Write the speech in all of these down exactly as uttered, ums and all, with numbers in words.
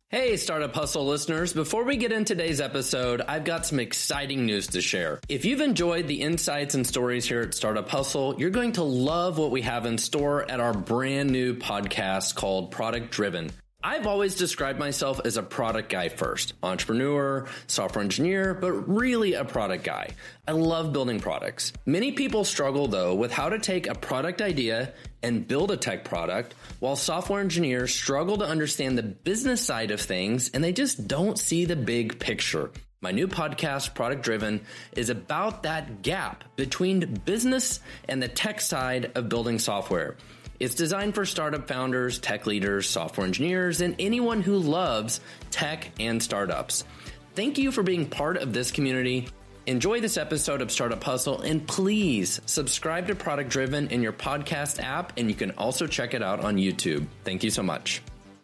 Hey, Startup Hustle listeners. Before we get into today's episode, I've got some exciting news to share. If you've enjoyed the insights and stories here at Startup Hustle, you're going to love what we have in store at our brand new podcast called Product Driven. I've always described myself as a product guy first, entrepreneur, software engineer, but really a product guy. I love building products. Many people struggle though with how to take a product idea and build a tech product, while software engineers struggle to understand the business side of things and they just don't see the big picture. My new podcast, Product Driven, is about that gap between business and the tech side of building software. It's designed for startup founders, tech leaders, software engineers, and anyone who loves tech and startups. Thank you for being part of this community. Enjoy this episode of Startup Hustle, and please subscribe to Product Driven in your podcast app, and you can also check it out on YouTube. Thank you so much.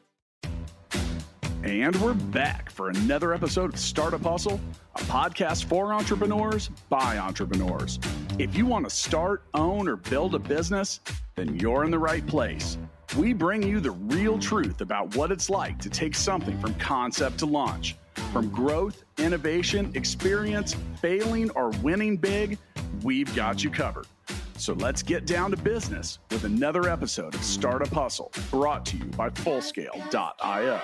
And we're back for another episode of Startup Hustle, a podcast for entrepreneurs by entrepreneurs. If you want to start, own, or build a business, then you're in the right place. We bring you the real truth about what it's like to take something from concept to launch. From growth, innovation, experience, failing, or winning big, we've got you covered. So let's get down to business with another episode of Startup Hustle, brought to you by Fullscale dot io.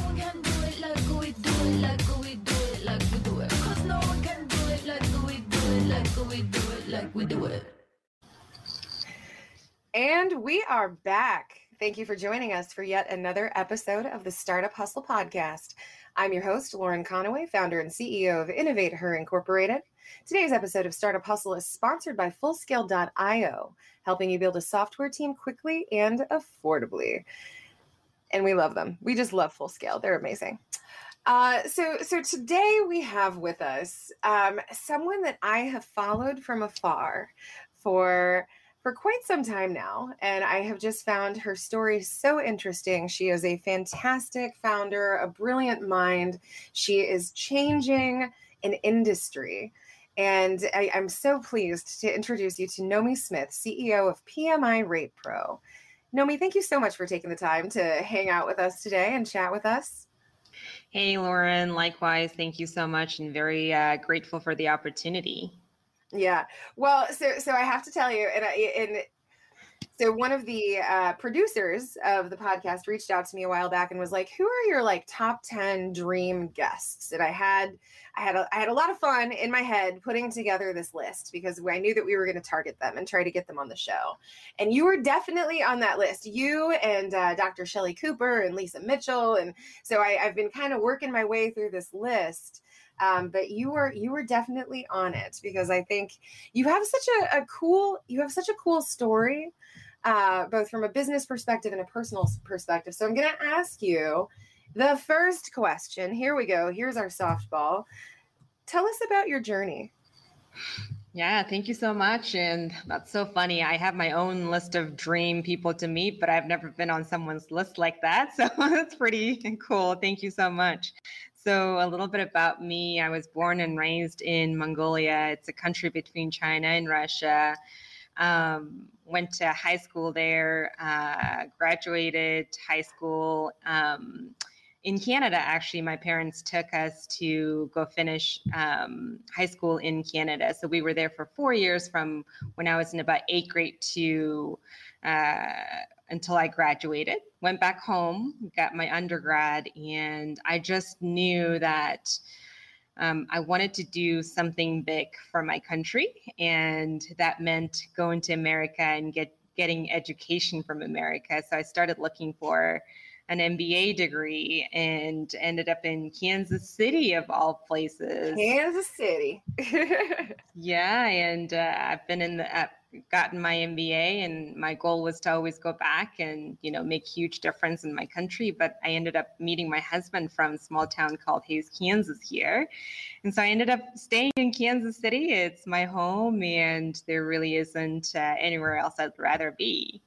And we are back. Thank you for joining us for yet another episode of the Startup Hustle podcast. I'm your host, Lauren Conaway, founder and C E O of Innovate Her Incorporated. Today's episode of Startup Hustle is sponsored by Fullscale dot io, helping you build a software team quickly and affordably. And we love them. We just love Fullscale. They're amazing. Uh, so, so today we have with us um, someone that I have followed from afar for for quite some time now, and I have just found her story so interesting. She is a fantastic founder, a brilliant mind. She is changing an industry. And I, I'm so pleased to introduce you to Nomi Smith, C E O of P M I Rate Pro. Nomi, thank you so much for taking the time to hang out with us today and chat with us. Hey, Lauren. Likewise, thank you so much, and very uh, grateful for the opportunity. Yeah. Well, so so I have to tell you, and I, and so one of the uh, producers of the podcast reached out to me a while back and was like, "Who are your like top ten dream guests?" And I had I had a, I had a lot of fun in my head putting together this list because I knew that we were going to target them and try to get them on the show. And you were definitely on that list. You and uh, Doctor Shelley Cooper and Lisa Mitchell, and so I, I've been kind of working my way through this list. Um, but you were you were definitely on it because I think you have such a, a cool you have such a cool story, uh, both from a business perspective and a personal perspective. So I'm going to ask you the first question. Here we go. Here's our softball. Tell us about your journey. Yeah, thank you so much. And that's so funny. I have my own list of dream people to meet, but I've never been on someone's list like that. So that's pretty cool. Thank you so much. So a little bit about me. I was born and raised in Mongolia. It's a country between China and Russia. Um, went to high school there, uh, graduated high school um, in Canada. Actually, my parents took us to go finish um, high school in Canada. So we were there for four years from when I was in about eighth grade to uh, until I graduated. Went back home, got my undergrad, and I just knew that um, I wanted to do something big for my country, and that meant going to America and get getting education from America. So I started looking for an M B A degree and ended up in Kansas City, of all places. Kansas City. Yeah, and uh, I've been in the, uh, gotten my M B A, and my goal was to always go back and, you know, make huge difference in my country. But I ended up meeting my husband from a small town called Hays, Kansas here. And so I ended up staying in Kansas City. It's my home, and there really isn't uh, anywhere else I'd rather be.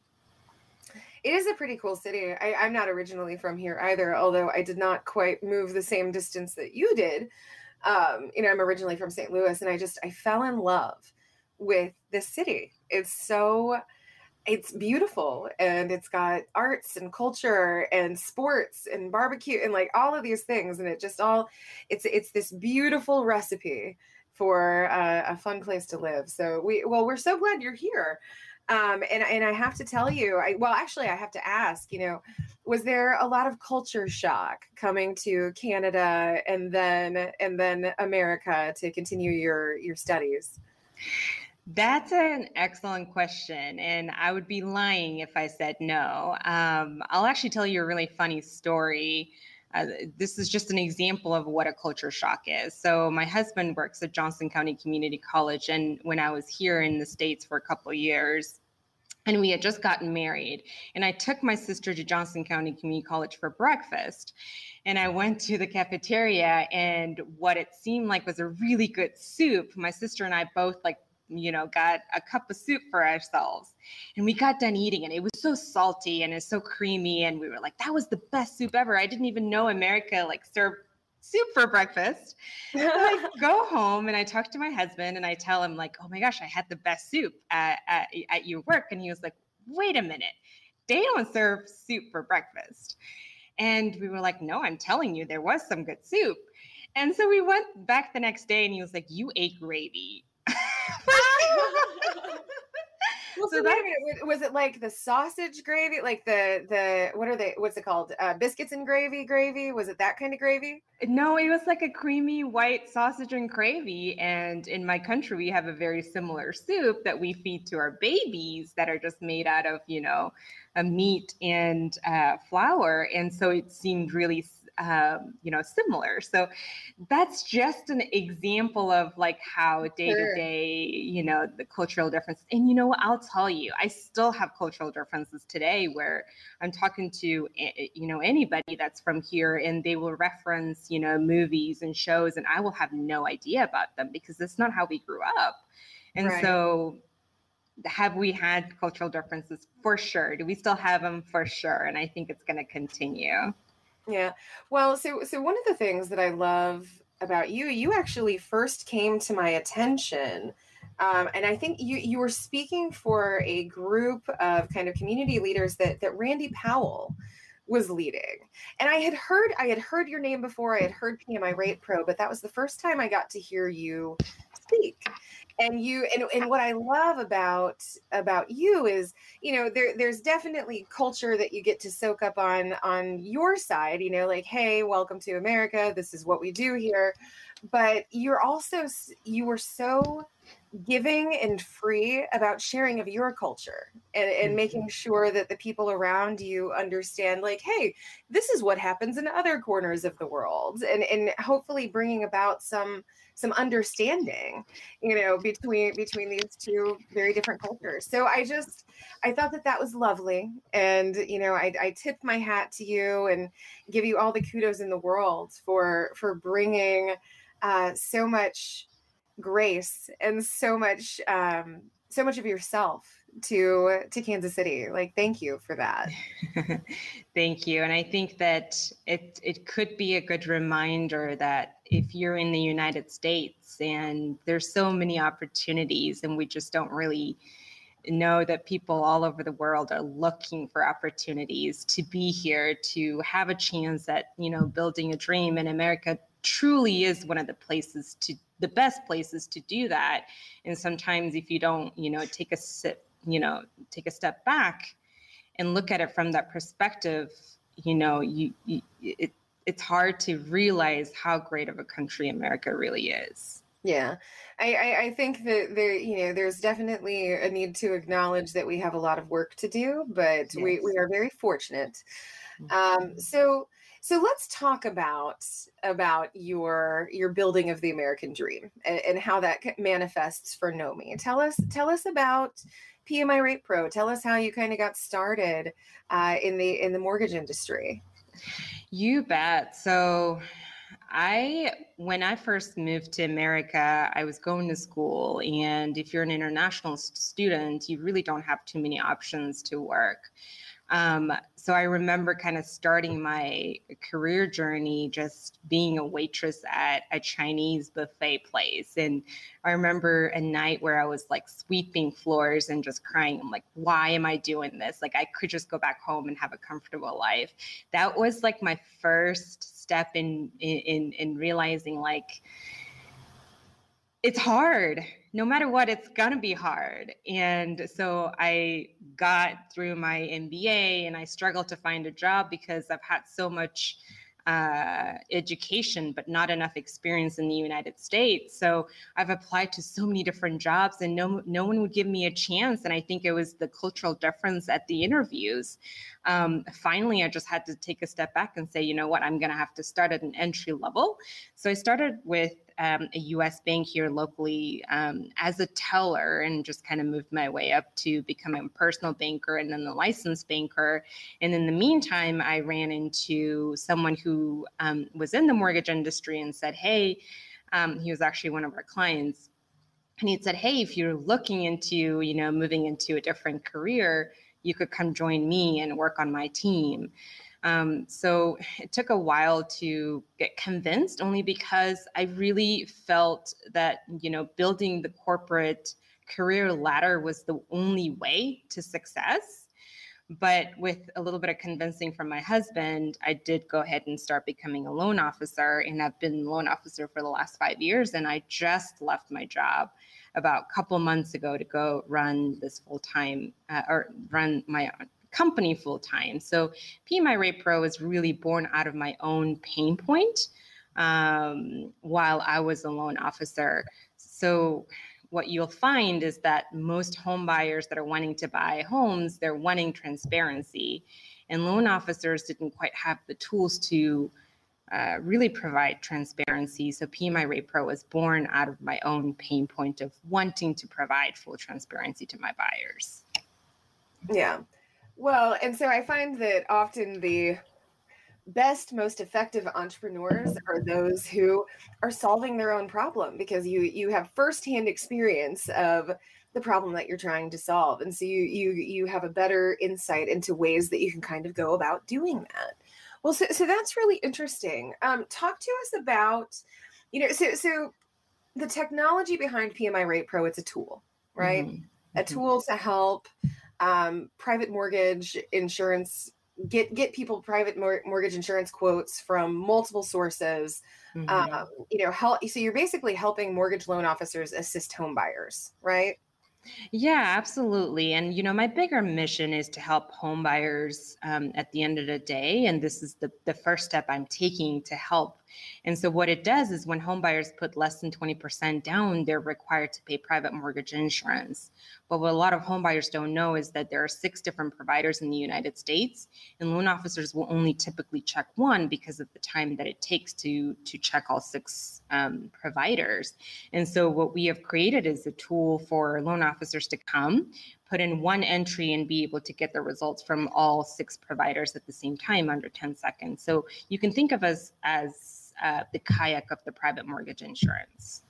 It is a pretty cool city. I, I'm not originally from here either, although I did not quite move the same distance that you did. Um, you know, I'm originally from Saint Louis, and I just, I fell in love with this city. It's so, It's beautiful, and it's got arts and culture and sports and barbecue and like all of these things, and it just all it's it's this beautiful recipe for uh, a fun place to live. So we well we're so glad you're here. Um, and and I have to tell you, I well actually I have to ask, you know, was there a lot of culture shock coming to Canada and then and then America to continue your your studies? That's an excellent question, and I would be lying if I said no. Um, I'll actually tell you a really funny story. Uh, this is just an example of what a culture shock is. So my husband works at Johnson County Community College, and when I was here in the States for a couple of years, and we had just gotten married, and I took my sister to Johnson County Community College for breakfast. And I went to the cafeteria, and what it seemed like was a really good soup. My sister and I both like you know, got a cup of soup for ourselves, and we got done eating it. It was so salty and it's so creamy. And we were like, that was the best soup ever. I didn't even know America like served soup for breakfast. So I go home and I talk to my husband and I tell him like, oh my gosh, I had the best soup at, at, at your work. And he was like, wait a minute, they don't serve soup for breakfast. And we were like, no, I'm telling you, there was some good soup. And so we went back the next day and he was like, you ate gravy. Well, so, so wait a minute. Was it like the sausage gravy, like the the what are they? What's it called? Uh, biscuits and gravy, gravy. Was it that kind of gravy? No, it was like a creamy white sausage and gravy. And in my country, we have a very similar soup that we feed to our babies that are just made out of, you know, a meat and uh, flour. And so it seemed really Um, you know, similar. So that's just an example of like how day to day, you know, the cultural difference. And, you know, I'll tell you, I still have cultural differences today where I'm talking to, you know, anybody that's from here and they will reference, you know, movies and shows, and I will have no idea about them because that's not how we grew up. And right. So have we had cultural differences? For sure. Do we still have them? For sure. And I think it's going to continue. Yeah. Well, so so one of the things that I love about you, you actually first came to my attention. Um, and I think you you were speaking for a group of kind of community leaders that that Randy Powell was leading. And I had heard I had heard your name before. I had heard P M I Rate Pro, but that was the first time I got to hear you speak. And you and, and what I love about about you is, you know, there there's definitely culture that you get to soak up on on your side, you know, like, hey, welcome to America. This is what we do here. But you're also you were so giving and free about sharing of your culture and, and making sure that the people around you understand, like, hey, this is what happens in other corners of the world, and and hopefully bringing about some some understanding, you know, between between these two very different cultures. So I just I thought that that was lovely, and you know, I, I tip my hat to you and give you all the kudos in the world for for bringing uh, so much grace and so much um so much of yourself to to Kansas City. Like, thank you for that. Thank you. And I think that it it could be a good reminder that if you're in the United States and there's so many opportunities and we just don't really know that people all over the world are looking for opportunities to be here, to have a chance at, you know, building a dream. And America truly is one of the places to the best places to do that. And sometimes if you don't, you know, take a sip, you know, take a step back and look at it from that perspective, you know, you, you it, it's hard to realize how great of a country America really is. Yeah, I, I, I think that there, you know, there's definitely a need to acknowledge that we have a lot of work to do, but yes. we, we are very fortunate. Um, so So let's talk about about your your building of the American dream and, and how that manifests for Nomi. Tell us tell us about P M I Rate Pro. Tell us how you kind of got started uh, in the in the mortgage industry. You bet. So I, when I first moved to America, I was going to school, and if you're an international student, you really don't have too many options to work. Um, so I remember kind of starting my career journey just being a waitress at a Chinese buffet place. And I remember a night where I was like sweeping floors and just crying. I'm like, why am I doing this? Like I could just go back home and have a comfortable life. That was like my first step in in in realizing like it's hard. No matter what, it's going to be hard. And so I got through my M B A and I struggled to find a job because I've had so much uh, education, but not enough experience in the United States. So I've applied to so many different jobs and no, no one would give me a chance. And I think it was the cultural difference at the interviews. Um, finally, I just had to take a step back and say, you know what, I'm going to have to start at an entry level. So I started with Um, a U S bank here locally um, as a teller and just kind of moved my way up to becoming a personal banker and then the licensed banker. And in the meantime, I ran into someone who um, was in the mortgage industry and said, hey, um, he was actually one of our clients. And he said, hey, if you're looking into, you know, moving into a different career, you could come join me and work on my team. Um, so it took a while to get convinced, only because I really felt that, you know, building the corporate career ladder was the only way to success. But with a little bit of convincing from my husband, I did go ahead and start becoming a loan officer, and I've been loan officer for the last five years. And I just left my job about a couple months ago to go run this full-time uh, or run my company full-time. So P M I Rate Pro is really born out of my own pain point um, while I was a loan officer. So what you'll find is that most home buyers that are wanting to buy homes, they're wanting transparency. And loan officers didn't quite have the tools to uh, really provide transparency. So P M I Rate Pro was born out of my own pain point of wanting to provide full transparency to my buyers. Yeah. Well, and so I find that often the best, most effective entrepreneurs are those who are solving their own problem, because you you have firsthand experience of the problem that you're trying to solve, and so you you you have a better insight into ways that you can kind of go about doing that. Well, so so that's really interesting. Um, talk to us about, you know, so so the technology behind P M I Rate Pro. It's a tool, right? Mm-hmm. A tool to help um, private mortgage insurance get get people private mor- mortgage insurance quotes from multiple sources. Mm-hmm. Um, you know, help. So you're basically helping mortgage loan officers assist home buyers, right? Yeah, absolutely. And, you know, my bigger mission is to help home buyers um, at the end of the day. And this is the, the first step I'm taking to help. And so what it does is when home buyers put less than twenty percent down, they're required to pay private mortgage insurance. But what a lot of home buyers don't know is that there are six different providers in the United States, and loan officers will only typically check one because of the time that it takes to, to check all six um, providers. And so what we have created is a tool for loan officers to come, put in one entry and be able to get the results from all six providers at the same time under ten seconds. So you can think of us as uh, the kayak of the private mortgage insurance.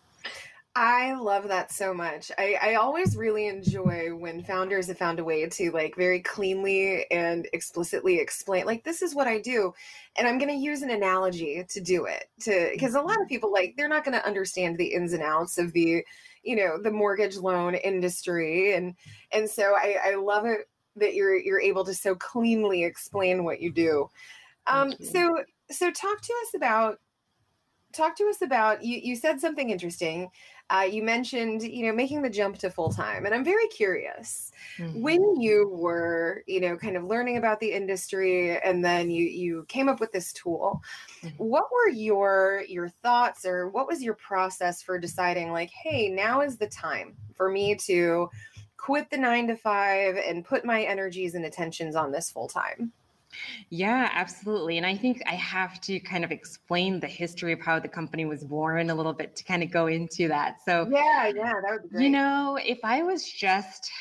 I love that so much. I, I always really enjoy when founders have found a way to like very cleanly and explicitly explain, like, this is what I do. And I'm going to use an analogy to do it, to because a lot of people, like, they're not going to understand the ins and outs of the, you know, the mortgage loan industry. And and so I, I love it that you're you're able to so cleanly explain what you do. Um, you. So so talk to us about talk to us about you. You said something interesting. Uh, you mentioned, you know, making the jump to full time, and I'm very curious. Mm-hmm. When you were, you know, kind of learning about the industry, and then you you came up with this tool. Mm-hmm. What were your your thoughts, or what was your process for deciding, like, hey, now is the time for me to quit the nine to five and put my energies and attentions on this full time? Yeah, absolutely. And I think I have to kind of explain the history of how the company was born a little bit to kind of go into that. So yeah, yeah, that would be great. You know, if I was just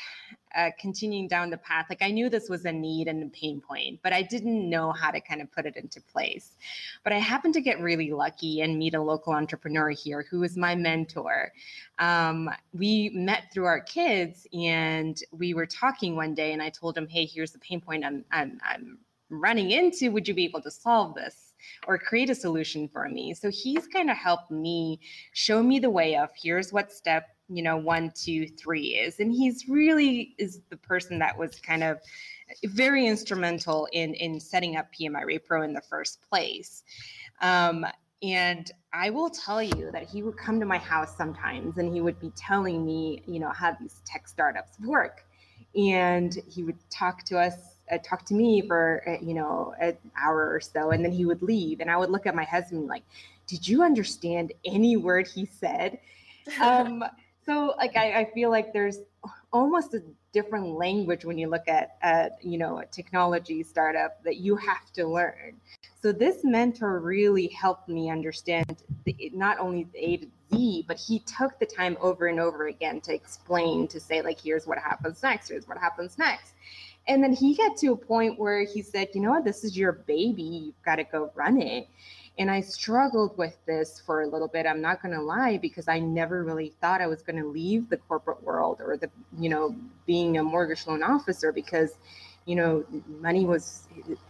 uh, continuing down the path, like I knew this was a need and a pain point, but I didn't know how to kind of put it into place. But I happened to get really lucky and meet a local entrepreneur here who was my mentor. Um, we met through our kids, and we were talking one day, and I told him, hey, here's the pain point I'm, I'm, I'm running into. Would you be able to solve this or create a solution for me? So he's kind of helped me show me the way of here's what step, you know, one, two, three is. And he's really is the person that was kind of very instrumental in, in setting up P M I Repro in the first place. Um, and I will tell you that he would come to my house sometimes and he would be telling me, you know, how these tech startups work. And he would talk to us, uh, talk to me for, uh, you know, an hour or so, and then he would leave. And I would look at my husband like, did you understand any word he said? Um, so like, I, I feel like there's almost a different language when you look at, at, you know, a technology startup that you have to learn. So this mentor really helped me understand the, not only the A to Z, but he took the time over and over again to explain, to say like, here's what happens next, here's what happens next. And then he got to a point where he said, you know what, this is your baby, you've got to go run it. And I struggled with this for a little bit, I'm not going to lie, because I never really thought I was going to leave the corporate world or the, you know, being a mortgage loan officer, because, you know, money was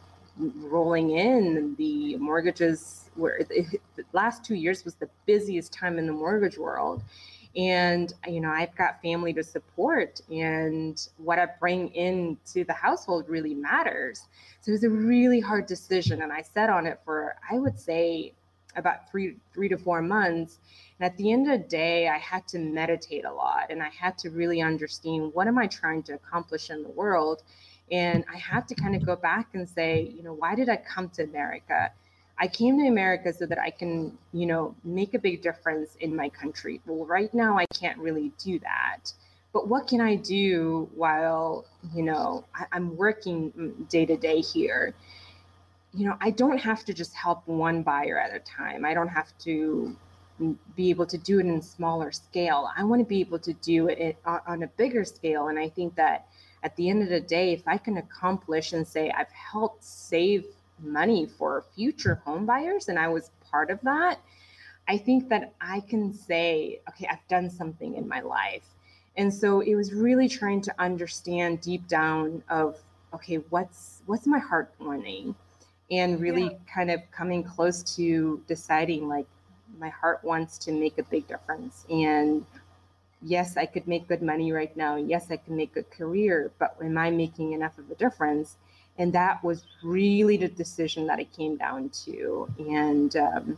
rolling in, the mortgages were, it, the last two years was the busiest time in the mortgage world. And, you know, I've got family to support, and what I bring into the household really matters. So it was a really hard decision. And I sat on it for, I would say, about three, three to four months. And at the end of the day, I had to meditate a lot, and I had to really understand, what am I trying to accomplish in the world? And I had to kind of go back and say, you know, why did I come to America? I came to America so that I can, you know, make a big difference in my country. Well, right now I can't really do that. But what can I do while, you know, I, I'm working day to day here? You know, I don't have to just help one buyer at a time. I don't have to be able to do it in a smaller scale. I want to be able to do it on a bigger scale. And I think that at the end of the day, if I can accomplish and say I've helped save money for future home buyers, and I was part of that, I think that I can say, okay, I've done something in my life. And so it was really trying to understand deep down of, okay, what's what's my heart wanting? And really yeah. kind of coming close to deciding, like, my heart wants to make a big difference. And yes, I could make good money right now. Yes, I can make a career, but am I making enough of a difference? And that was really the decision that it came down to. And um,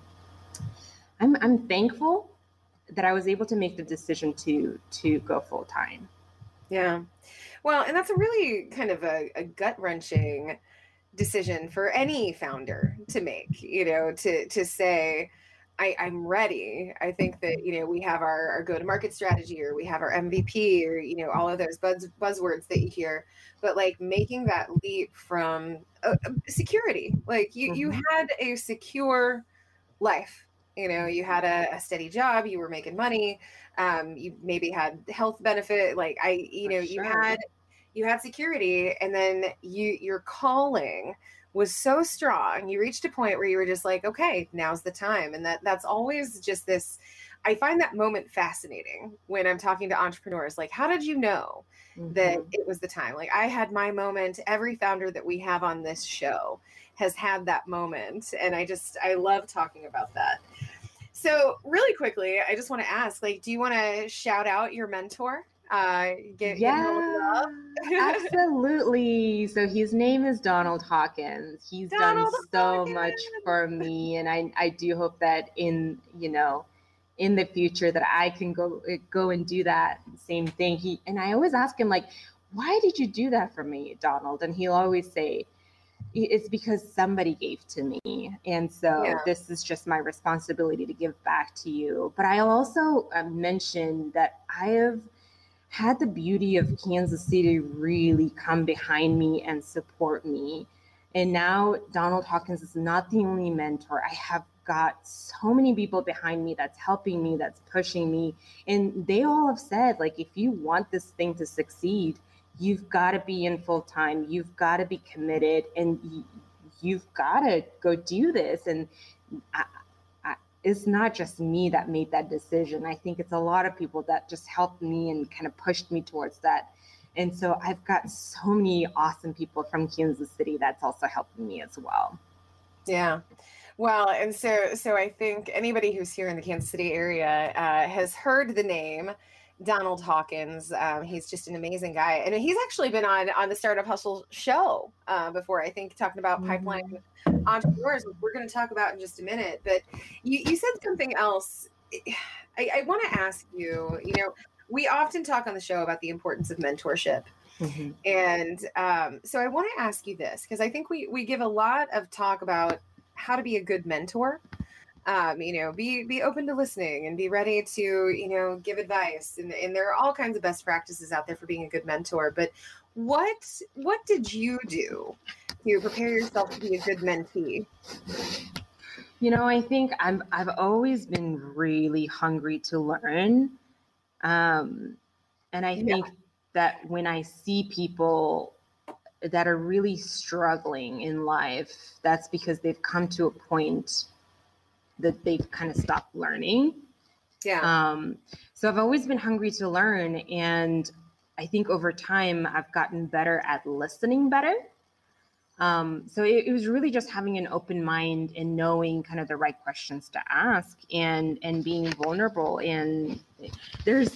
I'm, I'm thankful that I was able to make the decision to to go full time. Yeah. Well, and that's a really kind of a, a gut-wrenching decision for any founder to make, you know, to to say, I, I'm ready. I think that, you know, we have our, our go-to-market strategy, or we have our M V P, or, you know, all of those buzz, buzzwords that you hear, but like making that leap from uh, security, like you, mm-hmm. you had a secure life, you know, you had a, a steady job, you were making money, um, you maybe had health benefit, like I, you know, sure. you had, you had security, and then you, your calling was so strong. You reached a point where you were just like, okay, now's the time. And that that's always just this, I find that moment fascinating when I'm talking to entrepreneurs. Like, how did you know mm-hmm. that it was the time? Like, I had my moment. Every founder that we have on this show has had that moment. And I just, I love talking about that. So really quickly, I just want to ask, like, do you want to shout out your mentor? Uh, get, yeah, absolutely. So his name is Donald Hawkins. He's Donald done so Hawkins. much for me, and I, I do hope that in, you know, in the future that I can go go and do that same thing. He and I always ask him, like, why did you do that for me, Donald? And he'll always say, it's because somebody gave to me. And so yeah. this is just my responsibility to give back to you. But I'll also uh, mention that I have had the beauty of Kansas City really come behind me and support me. And now Donald Hawkins is not the only mentor. I have got so many people behind me that's helping me, that's pushing me. And they all have said, like, if you want this thing to succeed, you've got to be in full time. You've got to be committed, and you, you've got to go do this. And I, I, it's not just me that made that decision. I think it's a lot of people that just helped me and kind of pushed me towards that. And so I've got so many awesome people from Kansas City that's also helping me as well. Yeah. Well, and so so I think anybody who's here in the Kansas City area uh, has heard the name Donald Hawkins. Um, he's just an amazing guy, and he's actually been on on the Startup Hustle show uh, before. I think talking about mm-hmm. pipeline entrepreneurs, which we're going to talk about in just a minute. But you, you said something else. I, I want to ask you. You know, we often talk on the show about the importance of mentorship. Mm-hmm. And um, so I want to ask you this, because I think we, we give a lot of talk about how to be a good mentor, um, you know, be, be open to listening and be ready to, you know, give advice. And, and there are all kinds of best practices out there for being a good mentor. But what, what did you do to prepare yourself to be a good mentee? You know, I think I'm, I've always been really hungry to learn. Um, and I think yeah. that when I see people that are really struggling in life, that's because they've come to a point that they've kind of stopped learning. Yeah. Um, so I've always been hungry to learn. And I think over time, I've gotten better at listening better. Um, so it, it was really just having an open mind and knowing kind of the right questions to ask and, and being vulnerable. And there's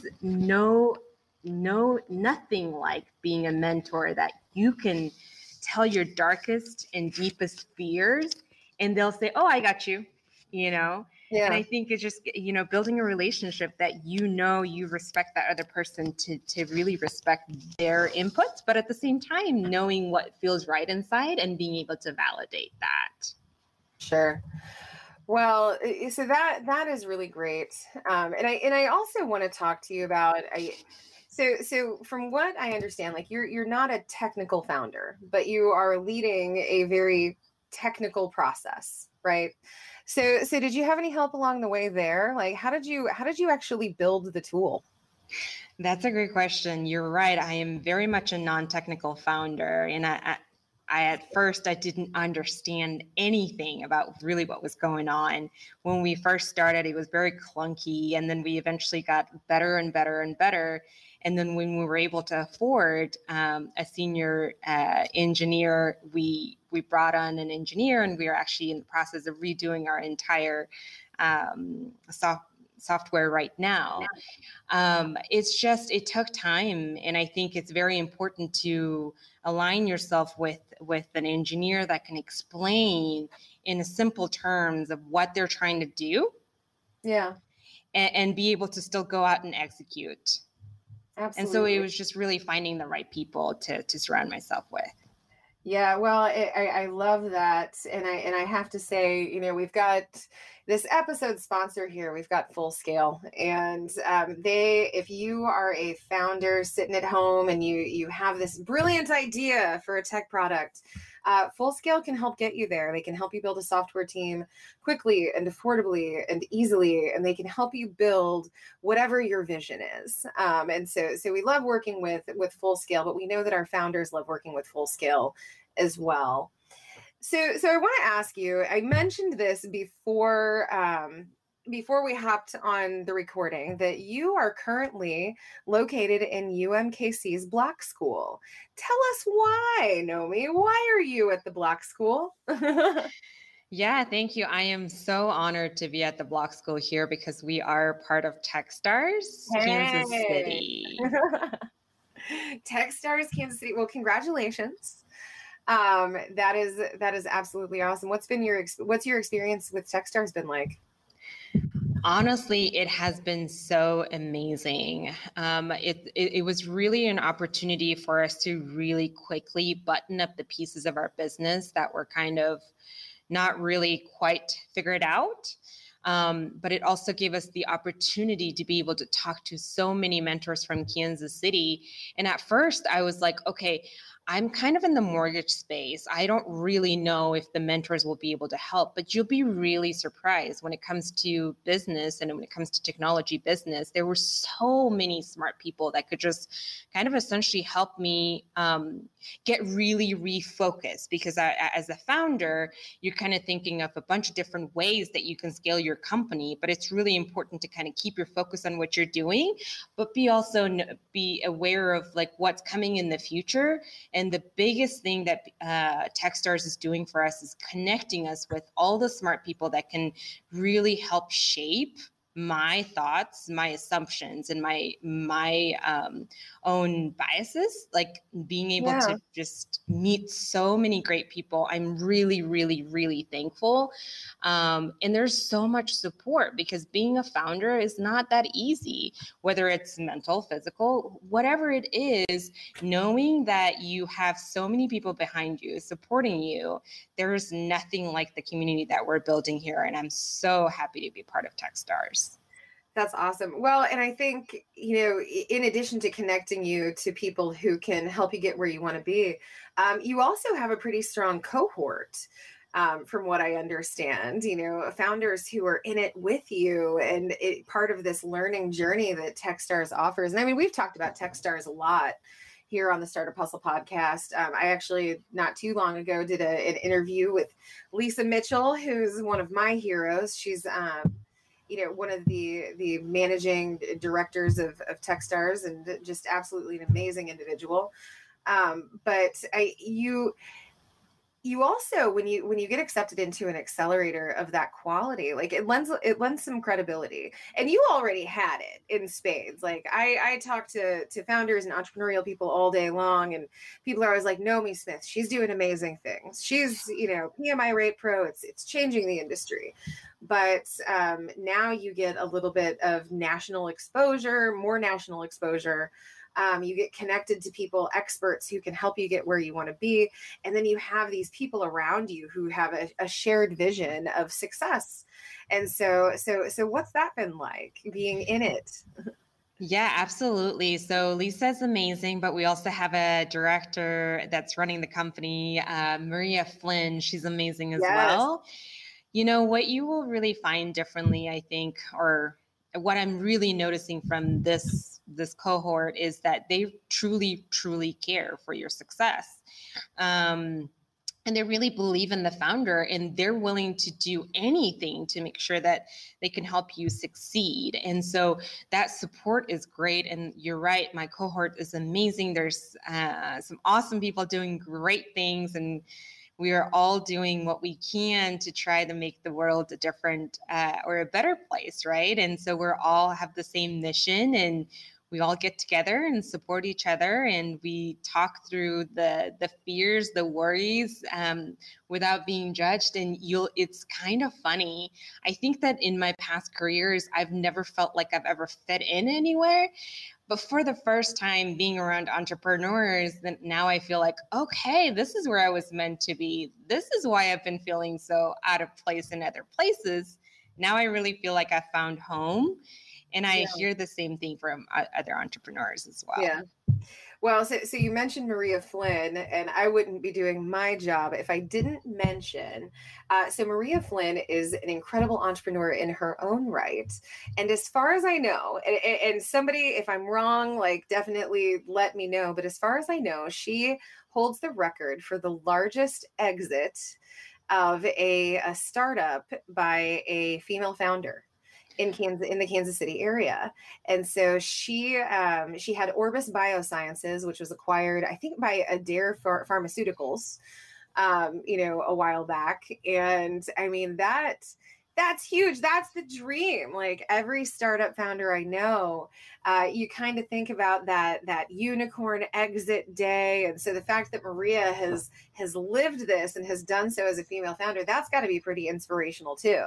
no No, nothing like being a mentor that you can tell your darkest and deepest fears and they'll say, oh, I got you, you know? Yeah. And I think it's just, you know, building a relationship that, you know, you respect that other person to, to really respect their inputs, but at the same time, knowing what feels right inside and being able to validate that. Sure. Well, so that, that is really great. Um, and I, and I also want to talk to you about, I, So, so from what I understand, like you're you're not a technical founder, but you are leading a very technical process, right? So, so did you have any help along the way there? Like, how did you how did you actually build the tool? That's a great question. You're right. I am very much a non-technical founder, and I, I, I at first I didn't understand anything about really what was going on. When we first started, it was very clunky, and then we eventually got better and better and better. And then when we were able to afford um, a senior uh, engineer, we we brought on an engineer, and we are actually in the process of redoing our entire um, soft, software right now. Um, it's just, it took time. And I think it's very important to align yourself with, with an engineer that can explain in simple terms of what they're trying to do. Yeah. And, and be able to still go out and execute. Absolutely. And so it was just really finding the right people to to surround myself with. Yeah, well, it, I, I love that. And I and I have to say, you know, we've got this episode sponsor here. We've got Full Scale. And um, they, if you are a founder sitting at home and you you have this brilliant idea for a tech product, uh, Full Scale can help get you there. They can help you build a software team quickly and affordably and easily, and they can help you build whatever your vision is. Um, and so, so we love working with with Full Scale, but we know that our founders love working with Full Scale as well. So, so I want to ask you. I mentioned this before. Um, Before we hopped on the recording, that you are currently located in U M K C's Block School. Tell us why, Nomi. Why are you at the Block School? Yeah, thank you. I am so honored to be at the Block School here because we are part of Techstars, hey. Kansas City. Techstars, Kansas City. Well, congratulations. Um, that is that is absolutely awesome. What's been your what's your experience with Techstars been like? Honestly, it has been so amazing. Um, it, it, it was really an opportunity for us to really quickly button up the pieces of our business that were kind of not really quite figured out. Um, but it also gave us the opportunity to be able to talk to so many mentors from Kansas City. And at first I was like, okay, I'm kind of in the mortgage space. I don't really know if the mentors will be able to help, but you'll be really surprised when it comes to business and when it comes to technology business. There were so many smart people that could just kind of essentially help me um, get really refocused, because I, as a founder, you're kind of thinking of a bunch of different ways that you can scale your company, but it's really important to kind of keep your focus on what you're doing, but be also be aware of like what's coming in the future. And the biggest thing that uh, Techstars is doing for us is connecting us with all the smart people that can really help shape my thoughts, my assumptions, and my my um, own biases. Like being able yeah. to just meet so many great people. I'm really, really, really thankful. Um, and there's so much support, because being a founder is not that easy, whether it's mental, physical, whatever it is. Knowing that you have so many people behind you supporting you, there's nothing like the community that we're building here. And I'm so happy to be part of Techstars. That's awesome. Well, and I think, you know, in addition to connecting you to people who can help you get where you want to be, um, you also have a pretty strong cohort, um, from what I understand, you know, founders who are in it with you, and it, part of this learning journey that Techstars offers. And I mean, we've talked about Techstars a lot here on the Startup Hustle podcast. Um, I actually, not too long ago, did a, an interview with Lisa Mitchell, who's one of my heroes. She's, um, you know, one of the the managing directors of, of Techstars, and just absolutely an amazing individual. Um, but I, you, you also, when you when you get accepted into an accelerator of that quality, like it lends it lends some credibility. And you already had it in spades. Like I I talk to to founders and entrepreneurial people all day long, and people are always like, Naomi Smith, she's doing amazing things. She's, you know, P M I Rate Pro. It's it's changing the industry. But um, now you get a little bit of national exposure, more national exposure. Um, you get connected to people, experts who can help you get where you want to be. And then you have these people around you who have a, a shared vision of success. And so, so, so what's that been like, being in it? Yeah, absolutely. So Lisa's amazing, but we also have a director that's running the company, uh, Maria Flynn. She's amazing as yes. well. You know, what you will really find differently, I think, or what I'm really noticing from this this cohort, is that they truly, truly care for your success. Um, and they really believe in the founder, and they're willing to do anything to make sure that they can help you succeed. And so that support is great. And you're right, my cohort is amazing. There's uh, some awesome people doing great things, and we are all doing what we can to try to make the world a different uh, or a better place, right? And so we're all have the same mission, and we all get together and support each other, and we talk through the the fears, the worries, um, without being judged. And you'll, it's kind of funny. I think that in my past careers, I've never felt like I've ever fit in anywhere. But for the first time being around entrepreneurs, then now I feel like, okay, this is where I was meant to be. This is why I've been feeling so out of place in other places. Now I really feel like I found home. And I yeah. hear the same thing from other entrepreneurs as well. Yeah. Well, so, so you mentioned Maria Flynn, and I wouldn't be doing my job if I didn't mention. Uh, so Maria Flynn is an incredible entrepreneur in her own right. And as far as I know, and, and somebody, if I'm wrong, like definitely let me know. But as far as I know, she holds the record for the largest exit of a, a startup by a female founder in Kansas, in the Kansas City area. And so she um, she had Orbis Biosciences, which was acquired, I think, by Adair Ph- Pharmaceuticals, um, you know, a while back. And I mean, that that's huge. That's the dream. Like every startup founder I know, uh, you kind of think about that that unicorn exit day. And so the fact that Maria has has lived this and has done so as a female founder, that's got to be pretty inspirational too.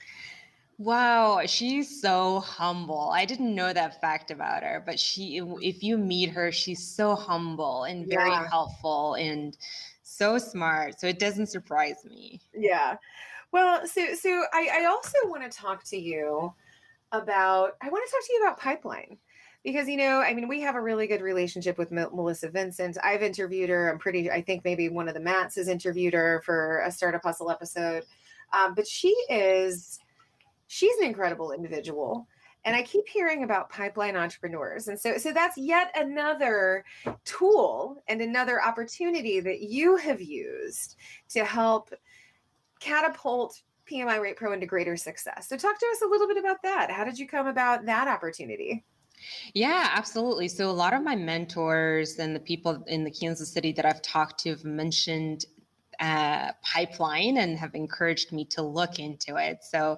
Wow, she's so humble. I didn't know that fact about her, but she, if you meet her, she's so humble and very yeah. helpful and so smart. So it doesn't surprise me. Yeah. Well, so so I, I also want to talk to you about, I want to talk to you about Pipeline, Because, you know, I mean, we have a really good relationship with M- Melissa Vincent. I've interviewed her. I'm pretty, I think maybe one of the Matts has interviewed her for a Startup Hustle episode. Um, but she is, she's an incredible individual. And I keep hearing about pipeline entrepreneurs. And so, so that's yet another tool and another opportunity that you have used to help catapult P M I Rate Pro into greater success. So talk to us a little bit about that. How did you come about that opportunity? Yeah, absolutely. So a lot of my mentors and the people in the Kansas City that I've talked to have mentioned uh, pipeline and have encouraged me to look into it. So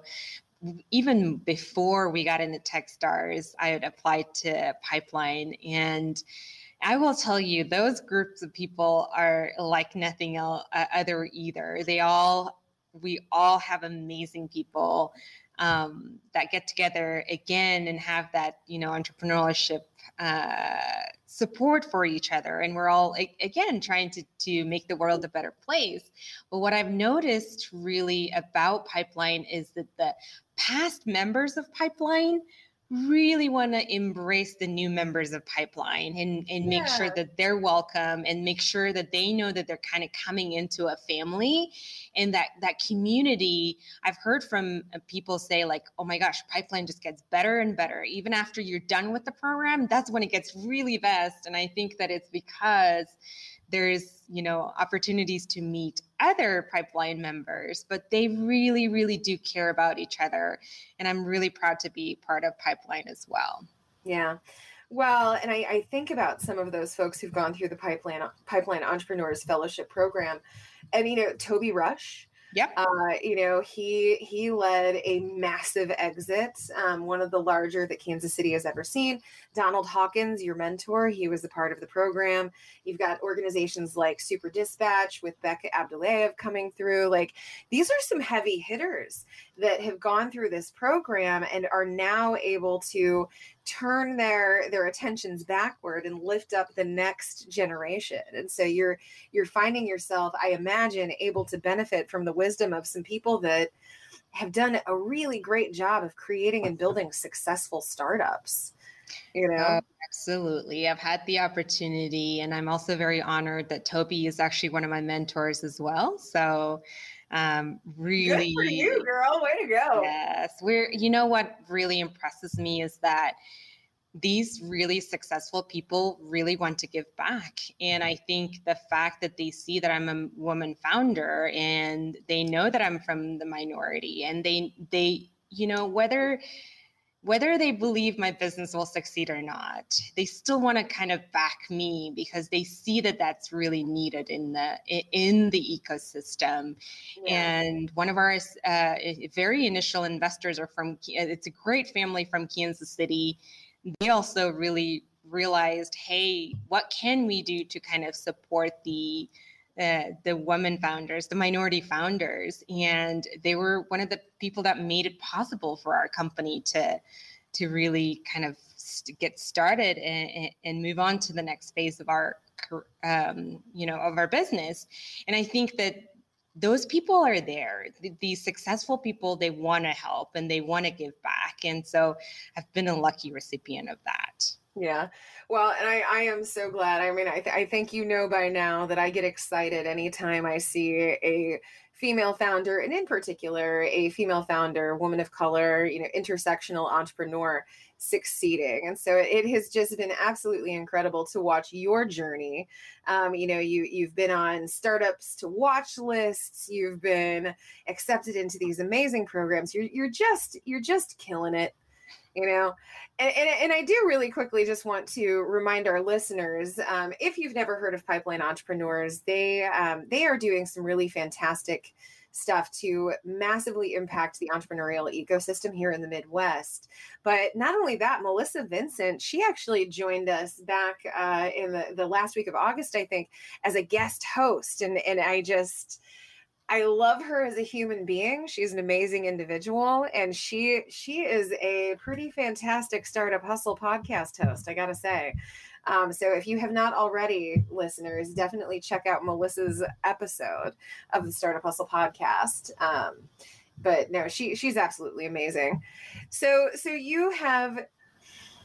even before we got into Techstars, I had applied to Pipeline, and I will tell you, those groups of people are like nothing else uh, other either. They all, we all have amazing people um, that get together again and have that, you know, entrepreneurship uh, support for each other. And we're all, again, trying to, to make the world a better place. But what I've noticed really about Pipeline is that the past members of Pipeline really want to embrace the new members of Pipeline and, and yeah. make sure that they're welcome and make sure that they know that they're kind of coming into a family and that that community. I've heard from people say like, oh my gosh, Pipeline just gets better and better. Even after you're done with the program, that's when it gets really best. And I think that it's because there's, you know, opportunities to meet other Pipeline members, but they really, really do care about each other. And I'm really proud to be part of Pipeline as well. Yeah. Well, and I, I think about some of those folks who've gone through the Pipeline Pipeline Entrepreneurs Fellowship Program. And, you know, Toby Rush. Yep. Uh, you know, he he led a massive exit, um, one of the larger that Kansas City has ever seen. Donald Hawkins, your mentor, he was a part of the program. You've got organizations like Super Dispatch with Becca Abdulayev coming through. Like, these are some heavy hitters that have gone through this program and are now able to turn their their attentions backward and lift up the next generation. And so you're you're finding yourself, I imagine, able to benefit from the wisdom of some people that have done a really great job of creating and building successful startups. You know, oh, absolutely. I've had the opportunity, and I'm also very honored that Toby is actually one of my mentors as well. So um really good for you, girl. Way to go. Yes, we're, you know, what really impresses me is that these really successful people really want to give back. And I think the fact that they see that I'm a woman founder and they know that I'm from the minority, and they they you know, whether whether they believe my business will succeed or not, they still want to kind of back me because they see that that's really needed in the in the ecosystem. Yeah. And one of our uh, very initial investors are from, it's a great family from Kansas City. They also really realized, hey, what can we do to kind of support the Uh, the women founders, the minority founders, and they were one of the people that made it possible for our company to to really kind of st- get started and, and move on to the next phase of our um, you know of our business. And I think that those people are there. The, these successful people, they want to help and they want to give back, and so I've been a lucky recipient of that. Yeah. Well, and I, I am so glad. I mean, I, th- I think you know by now that I get excited anytime I see a female founder, and in particular, a female founder, woman of color, you know, intersectional entrepreneur succeeding. And so it has just been absolutely incredible to watch your journey. Um, you know, you, you've been on startups to watch lists. You've been accepted into these amazing programs. You're, you're just, you're just killing it. You know, and, and, and I do really quickly just want to remind our listeners, um, if you've never heard of Pipeline Entrepreneurs, they um, they are doing some really fantastic stuff to massively impact the entrepreneurial ecosystem here in the Midwest. But not only that, Melissa Vincent, she actually joined us back uh, in the, the last week of August, I think, as a guest host. And, and I just... I love her as a human being. She's an amazing individual, and she she is a pretty fantastic Startup Hustle podcast host, I gotta say. Um, so if you have not already, listeners, definitely check out Melissa's episode of the Startup Hustle podcast. Um, but no, she she's absolutely amazing. So so you have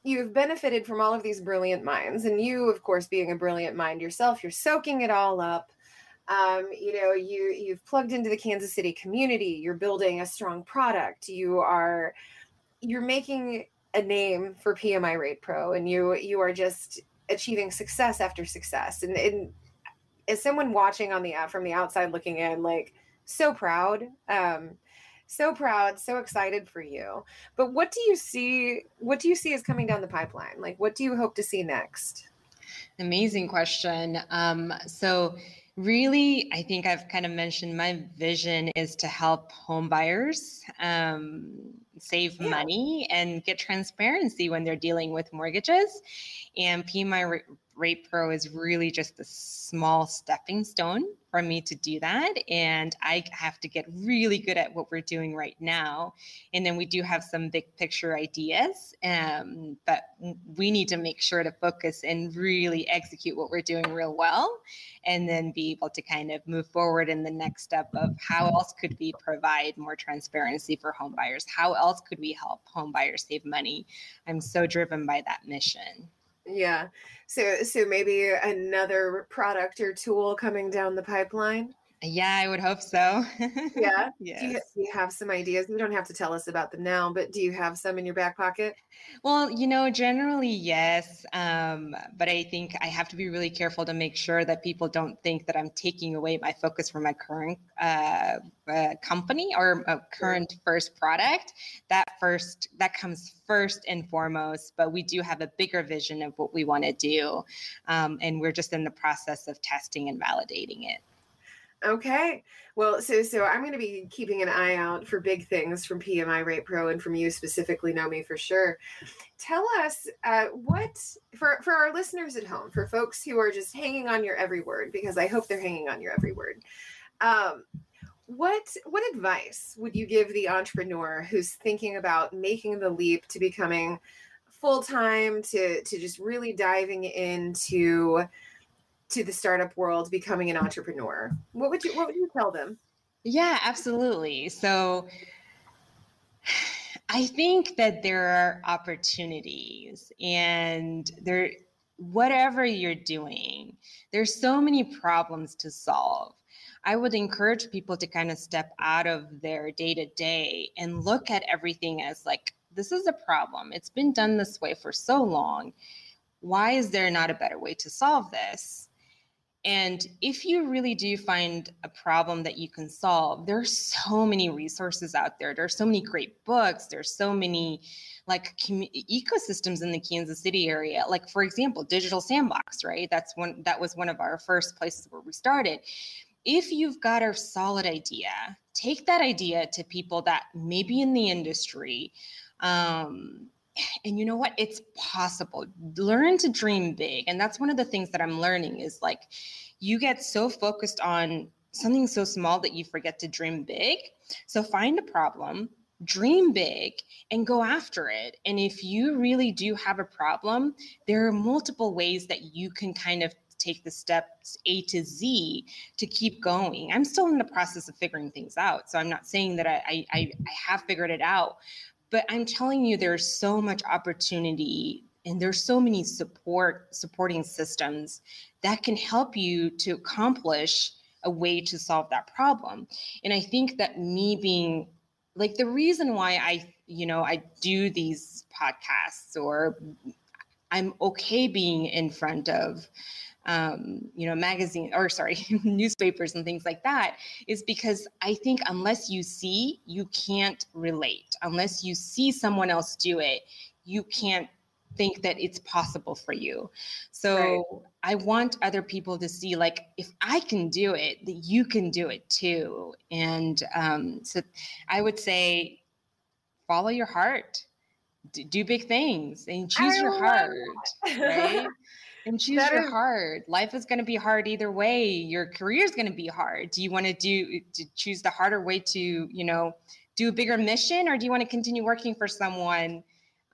you've benefited from all of these brilliant minds, and you, of course, being a brilliant mind yourself, you're soaking it all up. Um, you know, you you've plugged into the Kansas City community. You're building a strong product. You are you're making a name for P M I Rate Pro, and you you are just achieving success after success. And, and as someone watching on the from the outside looking in, like, so proud. Um, so proud, so excited for you. But what do you see? What do you see is coming down the pipeline? Like, what do you hope to see next? Amazing question. Um, so really, I think I've kind of mentioned my vision is to help home buyers um, save yeah. money and get transparency when they're dealing with mortgages. And P M I Rate Pro is really just a small stepping stone for me to do that. And I have to get really good at what we're doing right now. And then we do have some big picture ideas, um, but we need to make sure to focus and really execute what we're doing real well, and then be able to kind of move forward in the next step of how else could we provide more transparency for home buyers? How else could we help home buyers save money? I'm so driven by that mission. Yeah. So so maybe another product or tool coming down the pipeline? Yeah, I would hope so. Yeah. Yes. Do you, do you have some ideas? You don't have to tell us about them now, but do you have some in your back pocket? Well, you know, generally, yes. Um, but I think I have to be really careful to make sure that people don't think that I'm taking away my focus from my current uh, uh, company or a current first product. That first, that comes first and foremost, but we do have a bigger vision of what we want to do. Um, and we're just in the process of testing and validating it. Okay. Well, so so I'm going to be keeping an eye out for big things from P M I Rate Pro, and from you specifically, Nomi, for sure. Tell us uh, what, for, for our listeners at home, for folks who are just hanging on your every word, because I hope they're hanging on your every word. Um, what what advice would you give the entrepreneur who's thinking about making the leap to becoming full-time, to to just really diving into to the startup world, becoming an entrepreneur? What would you, what would you tell them? Yeah, absolutely. So I think that there are opportunities, and there, whatever you're doing, there's so many problems to solve. I would encourage people to kind of step out of their day to day and look at everything as like, this is a problem. It's been done this way for so long. Why is there not a better way to solve this? And if you really do find a problem that you can solve, there's so many resources out there. There's so many great books. There's so many like com- ecosystems in the Kansas City area. Like, for example, Digital Sandbox, right? That's one, that was one of our first places where we started. If you've got a solid idea, take that idea to people that may be in the industry. Um, And you know what? It's possible. Learn to dream big. And that's one of the things that I'm learning is like, you get so focused on something so small that you forget to dream big. So find a problem, dream big, and go after it. And if you really do have a problem, there are multiple ways that you can kind of take the steps A to Z to keep going. I'm still in the process of figuring things out. So I'm not saying that I, I, I have figured it out. But I'm telling you, there's so much opportunity, and there's so many support supporting systems that can help you to accomplish a way to solve that problem. And I think that me being like, the reason why I, you know, I do these podcasts, or I'm okay being in front of um, you know, magazine or sorry, newspapers and things like that, is because I think unless you see, you can't relate. Unless you see someone else do it, you can't think that it's possible for you. So right. I want other people to see, like, if I can do it, that you can do it too. And um, so I would say, follow your heart, do, do big things, and choose I your heart, right? And choose that your is- heart. Life is going to be hard either way. Your career is going to be hard. Do you want to do to choose the harder way to, you know, do a bigger mission, or do you want to continue working for someone?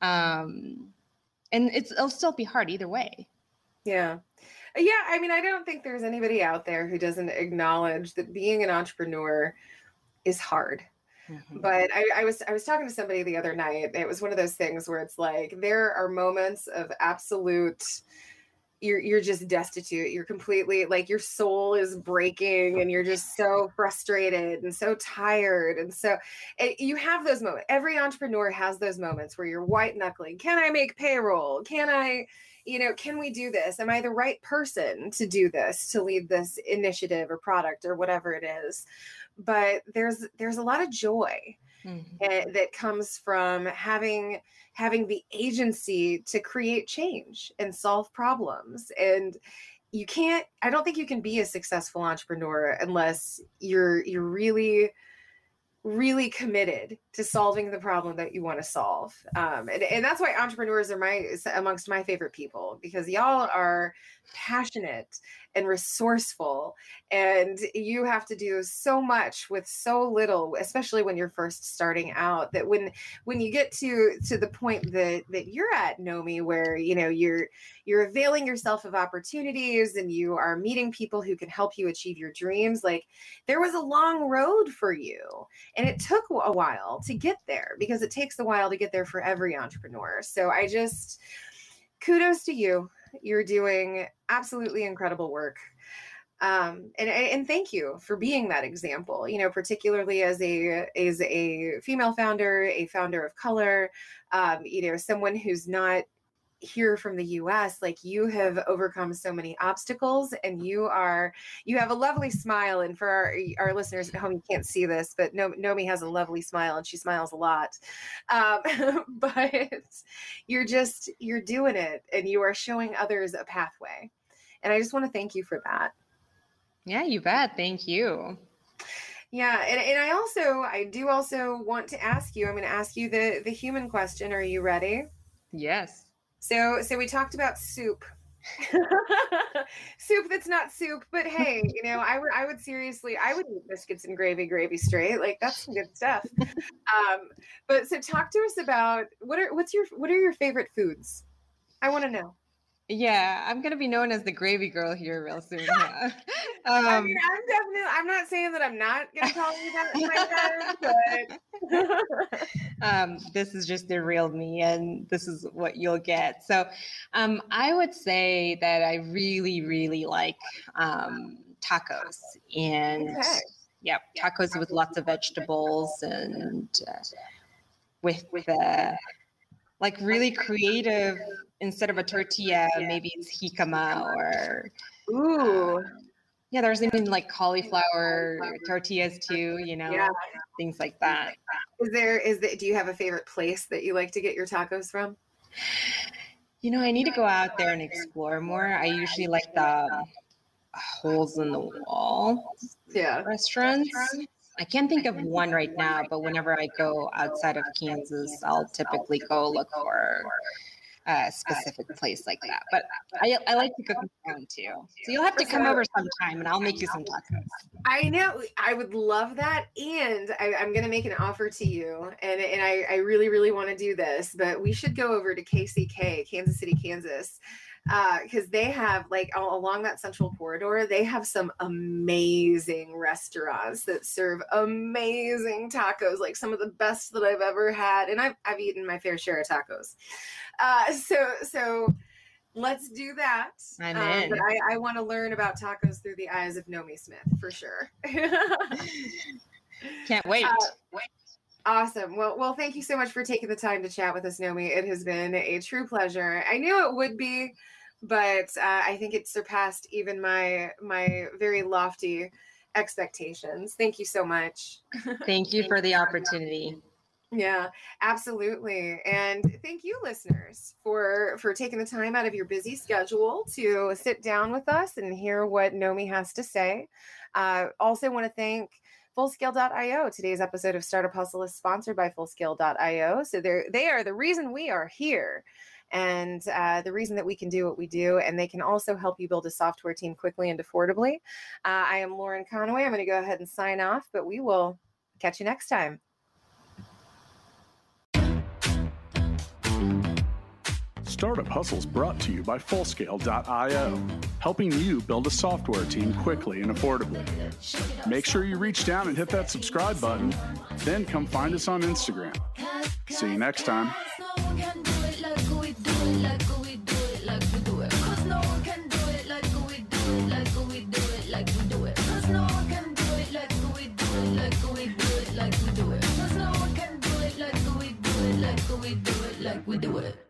Um, and it's it'll still be hard either way. Yeah. Yeah. I mean, I don't think there's anybody out there who doesn't acknowledge that being an entrepreneur is hard. Mm-hmm. But I, I was I was talking to somebody the other night. It was one of those things where it's like there are moments of absolute you're you're just destitute. You're completely like your soul is breaking and you're just so frustrated and so tired. And so it, you have those moments. Every entrepreneur has those moments where you're white knuckling. Can I make payroll? Can I, you know, can we do this? Am I the right person to do this, to lead this initiative or product or whatever it is? But there's there's a lot of joy mm-hmm. that comes from having having the agency to create change and solve problems. And you can't, I don't think you can be a successful entrepreneur unless you're you're really really committed to solving the problem that you want to solve. Um, and, and that's why entrepreneurs are my amongst my favorite people, because y'all are passionate and resourceful, and you have to do so much with so little, especially when you're first starting out, that when when you get to to the point that that you're at, Nomi, where you know you're you're availing yourself of opportunities and you are meeting people who can help you achieve your dreams, like there was a long road for you, and it took a while to get there, because it takes a while to get there for every entrepreneur. So I just kudos to you. You're doing absolutely incredible work. Um, and, and thank you for being that example, you know, particularly as a, as a female founder, a founder of color, um, you know, someone who's not here from the U S. Like, you have overcome so many obstacles, and you are, you have a lovely smile. And for our, our listeners at home, you can't see this, but Nomi has a lovely smile, and she smiles a lot. Um, but you're just, you're doing it, and you are showing others a pathway. And I just want to thank you for that. Yeah, you bet. Thank you. Yeah. And, and I also, I do also want to ask you, I'm going to ask you the, the human question. Are you ready? Yes. So, so we talked about soup, soup that's not soup, but hey, you know, I would, I would seriously, I would eat biscuits and gravy, gravy straight. Like, that's some good stuff. Um, but so talk to us about what are, what's your, what are your favorite foods? I want to know. Yeah, I'm going to be known as the gravy girl here real soon. Yeah. Um, I mean, I'm definitely, I'm not saying that I'm not going to call you that, like that, but um, this is just the real me, and this is what you'll get. So um, I would say that I really, really like um, tacos, and okay. yeah, tacos with lots of vegetables, and uh, with, with uh, like really creative. Instead of a tortilla, maybe it's jicama or ooh, um, yeah. There's even like cauliflower tortillas too, you know, yeah. things like that. Is there is that? Do you have a favorite place that you like to get your tacos from? You know, I need to go out there and explore more. I usually like the holes in the wall, yeah, restaurants. I can't think of one right now, but whenever I go outside of Kansas, I'll typically go look for a specific place like that. But I, I like to cook my own too. So you'll have to come over sometime and I'll make you some tacos. I know. I would love that. And I, I'm going to make an offer to you. And, and I, I really, really want to do this, but we should go over to K C K, Kansas City, Kansas. Because uh, they have, like, all along that central corridor, they have some amazing restaurants that serve amazing tacos, like some of the best that I've ever had. And I've, I've eaten my fair share of tacos. Uh, so, so let's do that. I'm um, in. But I, I want to learn about tacos through the eyes of Nomi Smith, for sure. Can't wait. Uh, wait. Awesome. Well, well, thank you so much for taking the time to chat with us, Nomi. It has been a true pleasure. I knew it would be, but uh, I think it surpassed even my my very lofty expectations. Thank you so much. Thank you for the opportunity. Yeah, absolutely. And thank you, listeners, for for taking the time out of your busy schedule to sit down with us and hear what Nomi has to say. Uh, also want to thank Fullscale dot io. Today's episode of Startup Hustle is sponsored by Fullscale dot io. So they're, they are the reason we are here, and uh, the reason that we can do what we do. And they can also help you build a software team quickly and affordably. Uh, I am Lauren Conaway. I'm going to go ahead and sign off, but we will catch you next time. Startup Hustle is brought to you by Fullscale dot io, helping you build a software team quickly and affordably. Make sure you reach down and hit that subscribe button, then come find us on Instagram. See you next time. We do it.